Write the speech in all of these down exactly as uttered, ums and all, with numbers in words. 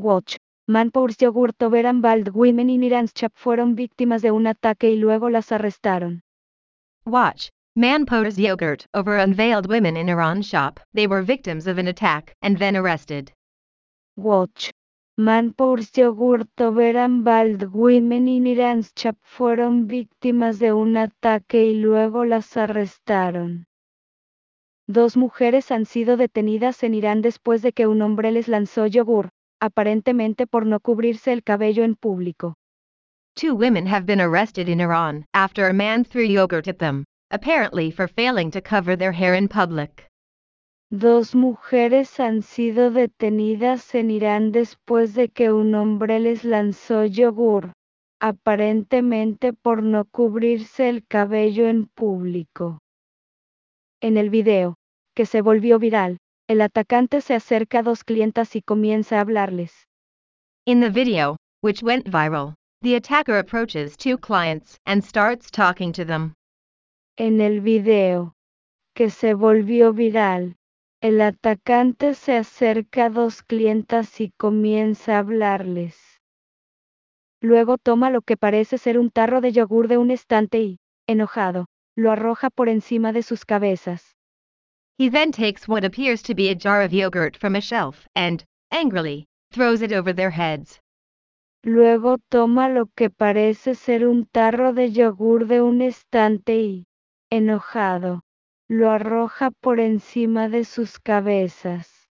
Watch. Manpower's Yogurt Over and Bald Women in Iran's Chap fueron víctimas de un ataque y luego las arrestaron. Watch. Manpower's Yogurt Over Unveiled Women in Iran Shop. They were victims of an attack and then arrested. Watch. Manpower's Yogurt Over and Bald Women in Iran's Chap fueron víctimas de un ataque y luego las arrestaron. Dos mujeres han sido detenidas en Irán después de que un hombre les lanzó yogur, aparentemente por no cubrirse el cabello en público. Two women have been arrested in Iran after a man threw yogurt at them, apparently for failing to cover their hair in public. Dos mujeres han sido detenidas en Irán después de que un hombre les lanzó yogur, aparentemente por no cubrirse el cabello en público. En el video, que se volvió viral, el atacante se acerca a dos clientas y comienza a hablarles. In the video, which went viral, the attacker approaches two clients and starts talking to them. En el video, que se volvió viral, el atacante se acerca a dos clientas y comienza a hablarles. Luego toma lo que parece ser un tarro de yogur de un estante y, enojado, lo arroja por encima de sus cabezas. He then takes what appears to be a jar of yogurt from a shelf and, angrily, throws it over their heads. Luego toma lo que parece ser un tarro de yogur de un estante y, enojado, lo arroja por encima de sus cabezas.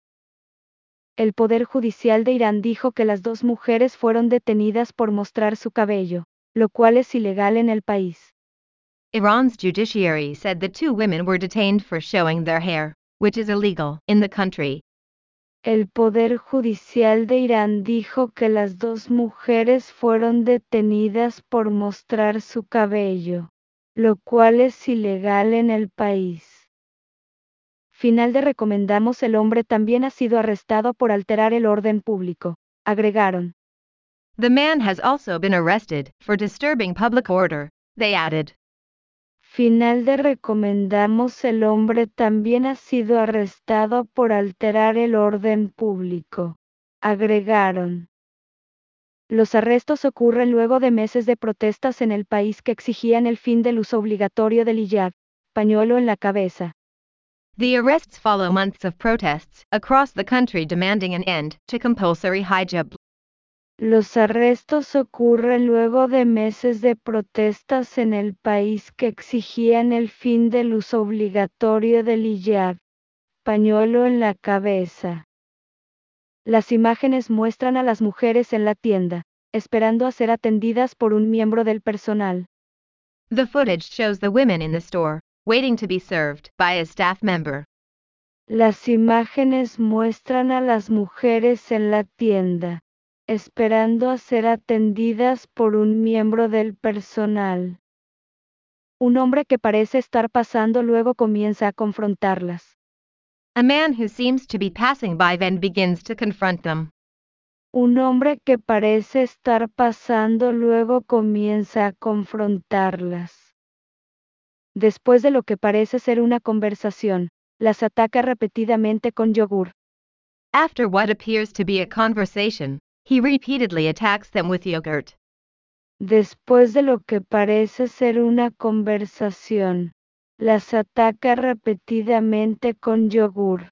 El Poder Judicial de Irán dijo que las dos mujeres fueron detenidas por mostrar su cabello, lo cual es ilegal en el país. Iran's judiciary said the two women were detained for showing their hair, which is illegal in the country. El Poder Judicial de Irán dijo que las dos mujeres fueron detenidas por mostrar su cabello, lo cual es ilegal en el país. Final de recomendamos. El hombre también ha sido arrestado por alterar el orden público, agregaron. The man has also been arrested for disturbing public order, they added. Final de recomendamos. El hombre también ha sido arrestado por alterar el orden público, agregaron. Los arrestos ocurren luego de meses de protestas en el país que exigían el fin del uso obligatorio del hijab, pañuelo en la cabeza. The arrests follow months of protests across the country demanding an end to compulsory hijab. Los arrestos ocurren luego de meses de protestas en el país que exigían el fin del uso obligatorio del hijab, pañuelo en la cabeza. Las imágenes muestran a las mujeres en la tienda, esperando a ser atendidas por un miembro del personal. The footage shows the women in the store, waiting to be served by a staff member. Las imágenes muestran a las mujeres en la tienda, esperando a ser atendidas por un miembro del personal. Un hombre que parece estar pasando luego comienza a confrontarlas. A man who seems to be passing by then begins to confront them. Un hombre que parece estar pasando luego comienza a confrontarlas. Después de lo que parece ser una conversación, las ataca repetidamente con yogur. After what appears to be a conversation, he repeatedly attacks them with yogurt. Después de lo que parece ser una conversación, las ataca repetidamente con yogur.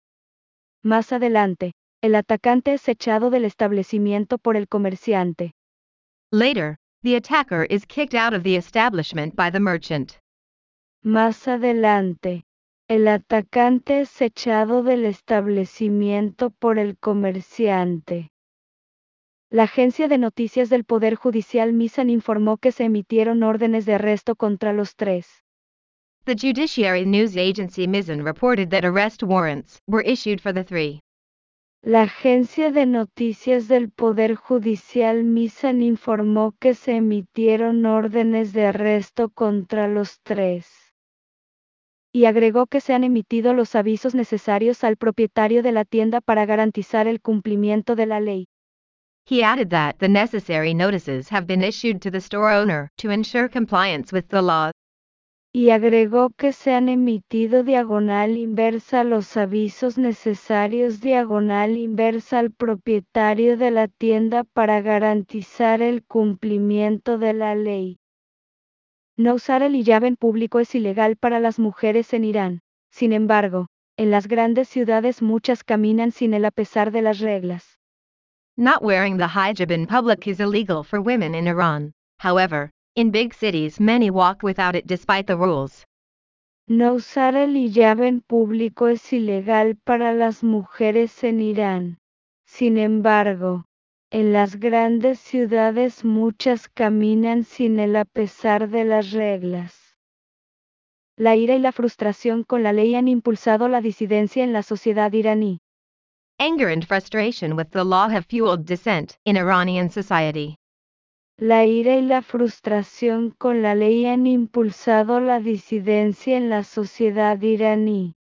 Más adelante, el atacante es echado del establecimiento por el comerciante. Later, the attacker is kicked out of the establishment by the merchant. Más adelante, el atacante es echado del establecimiento por el comerciante. La agencia de noticias del Poder Judicial Misan informó que se emitieron órdenes de arresto contra los tres. The Judiciary News Agency Mizan reported that arrest warrants were issued for the three. La agencia de noticias del Poder Judicial Misan informó que se emitieron órdenes de arresto contra los tres. Y agregó que se han emitido los avisos necesarios al propietario de la tienda para garantizar el cumplimiento de la ley. He added that the necessary notices have been issued to the store owner to ensure compliance with the law. Y agregó que se han emitido diagonal inversa los avisos necesarios diagonal inversa al propietario de la tienda para garantizar el cumplimiento de la ley. No usar el hijab en público es ilegal para las mujeres en Irán. Sin embargo, en las grandes ciudades muchas caminan sin él a pesar de las reglas. Not wearing the hijab in public is illegal for women in Iran. However, in big cities many walk without it despite the rules. No usar el hijab en público es ilegal para las mujeres en Irán. Sin embargo, en las grandes ciudades muchas caminan sin él a pesar de las reglas. La ira y la frustración con la ley han impulsado la disidencia en la sociedad iraní. Anger and frustration with the law have fueled dissent in Iranian society. La ira y la frustración con la ley han impulsado la disidencia en la sociedad iraní.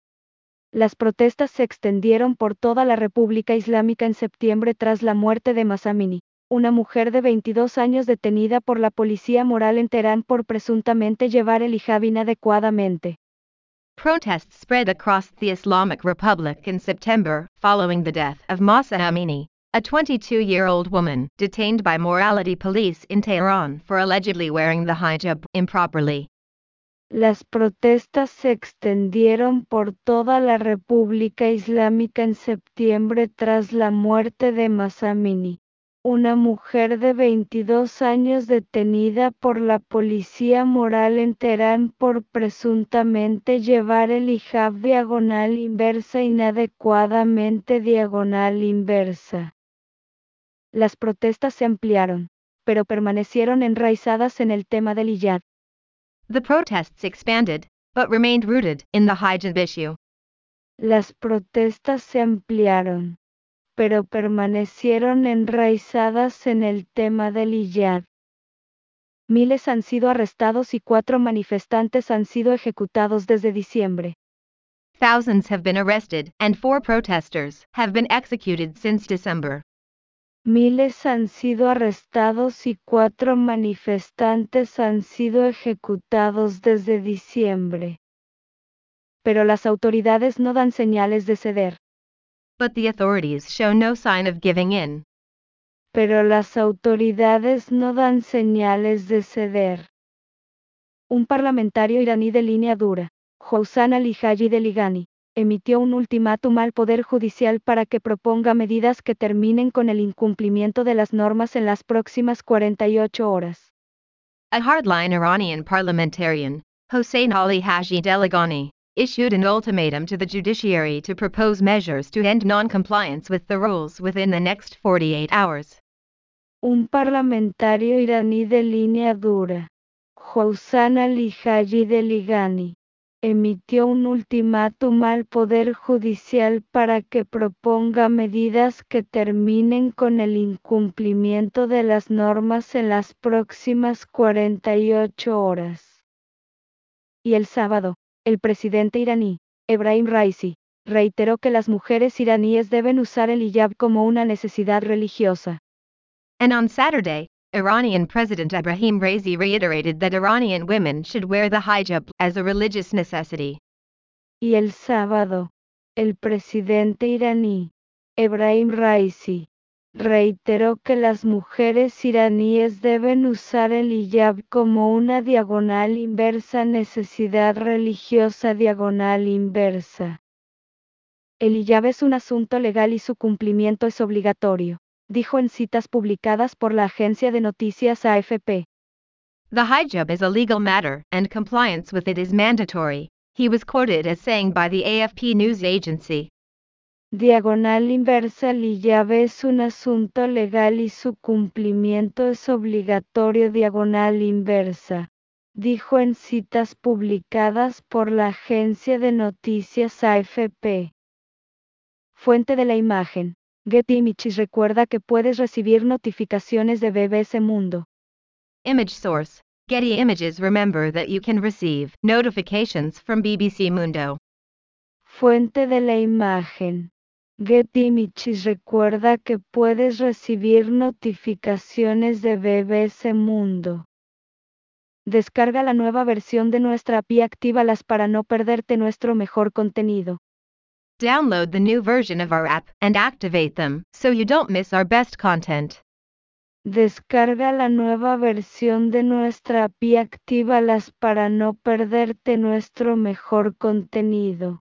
Las protestas se extendieron por toda la República Islámica en septiembre tras la muerte de Mahsa Amini, una mujer de veintidós años detenida por la policía moral en Teherán por presuntamente llevar el hijab inadecuadamente. Protests spread across the Islamic Republic in September, following the death of Mahsa Amini, a twenty-two-year-old woman detained by morality police in Tehran for allegedly wearing the hijab improperly. Las protestas se extendieron por toda la República Islámica en septiembre tras la muerte de Mahsa Amini, una mujer de veintidós años detenida por la policía moral en Teherán por presuntamente llevar el hijab diagonal inversa inadecuadamente diagonal inversa. Las protestas se ampliaron, pero permanecieron enraizadas en el tema del hijab. The protests expanded, but remained rooted in the hijab issue. Las protestas se ampliaron, pero permanecieron enraizadas en el tema del hijab. Miles han sido arrestados y cuatro manifestantes han sido ejecutados desde diciembre. Thousands have been arrested, and four protesters have been executed since December. Miles han sido arrestados y cuatro manifestantes han sido ejecutados desde diciembre. Pero las autoridades no dan señales de ceder. But the authorities show no sign of giving in. Pero las autoridades no dan señales de ceder. Un parlamentario iraní de línea dura, Hossan Ali Deligani, emitió un ultimátum al Poder Judicial para que proponga medidas que terminen con el incumplimiento de las normas en las próximas cuarenta y ocho horas. A hardline Iranian parliamentarian, Hossein Ali Haji Deligani, issued an ultimatum to the judiciary to propose measures to end non-compliance with the rules within the next forty-eight hours. Un parlamentario iraní de línea dura, Hossan Ali Deligani, emitió un ultimátum al Poder Judicial para que proponga medidas que terminen con el incumplimiento de las normas en las próximas cuarenta y ocho horas. Y el sábado, el presidente iraní, Ebrahim Raisi, reiteró que las mujeres iraníes deben usar el hijab como una necesidad religiosa. And on Saturday, Iranian President Ebrahim Raisi reiterated that Iranian women should wear the hijab as a religious necessity. Y el sábado, el presidente iraní, Ebrahim Raisi, reiteró que las mujeres iraníes deben usar el hijab como una diagonal inversa necesidad religiosa diagonal inversa. El hijab es un asunto legal y su cumplimiento es obligatorio, dijo en citas publicadas por la agencia de noticias A F P. The hijab is a legal matter, and compliance with it is mandatory, he was quoted as saying by the A F P news agency. Diagonal inversa. El hijab es un asunto legal y su cumplimiento es obligatorio. Diagonal inversa, dijo en citas publicadas por la agencia de noticias A F P. Fuente de la imagen, Getty Images. Recuerda que puedes recibir notificaciones de B B C Mundo. Image source, Getty Images. Remember that you can receive notifications from B B C Mundo. Fuente de la imagen, Getty Images. Recuerda que puedes recibir notificaciones de B B C Mundo. Descarga la nueva versión de nuestra app y actívalas para no perderte nuestro mejor contenido. Download the new version of our app and activate them so you don't miss our best content. Descarga la nueva versión de nuestra app y actívalas para no perderte nuestro mejor contenido.